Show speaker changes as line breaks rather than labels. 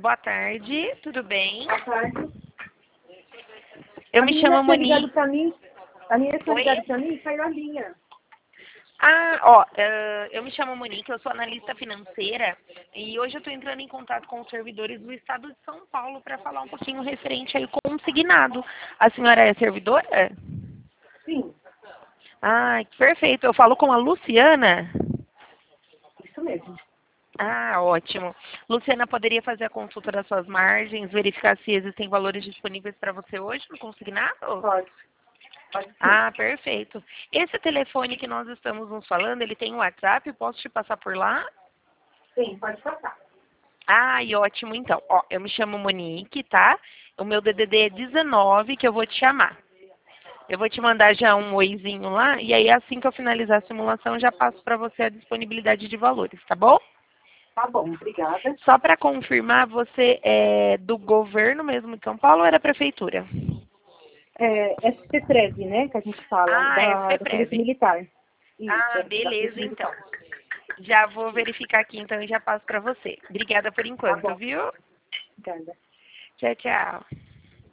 Boa tarde, tudo bem?
Boa tarde.
Eu me chamo Monique.
A menina foi
Oi?
ligada pra mim e caiu a linha.
Eu me chamo Monique, eu sou analista financeira e hoje eu estou entrando em contato com os servidores do estado de São Paulo para falar um pouquinho referente aí consignado. A senhora é servidora?
Sim,
Ah, perfeito. Eu falo com a Luciana?
isso mesmo.
Ah, ótimo. Luciana, poderia fazer a consulta das suas margens, verificar se existem valores disponíveis para você hoje no consignado?
Pode. Pode sim.
Ah, perfeito. Esse telefone que nós estamos nos falando, ele tem WhatsApp? Posso te passar por lá?
Sim, pode passar.
Ai, ótimo, então. Ó, eu me chamo Monique, tá? O meu DDD é 19, que eu vou te chamar. Eu vou te mandar já um oizinho lá, e aí assim que eu finalizar a simulação, eu já passo para você a disponibilidade de valores, tá bom?
Tá bom, obrigada.
Só para confirmar, você é do governo mesmo de São Paulo ou é da prefeitura?
É SCTREV, né, que a gente fala,
Ah, é
da Polícia
FEPREV.
Militar. Isso,
Ah,
da Polícia
beleza, então.
Militar.
Já vou verificar aqui, então, e já passo para você. Obrigada por
Tá
enquanto,
bom,
viu?
obrigada.
Tchau, tchau.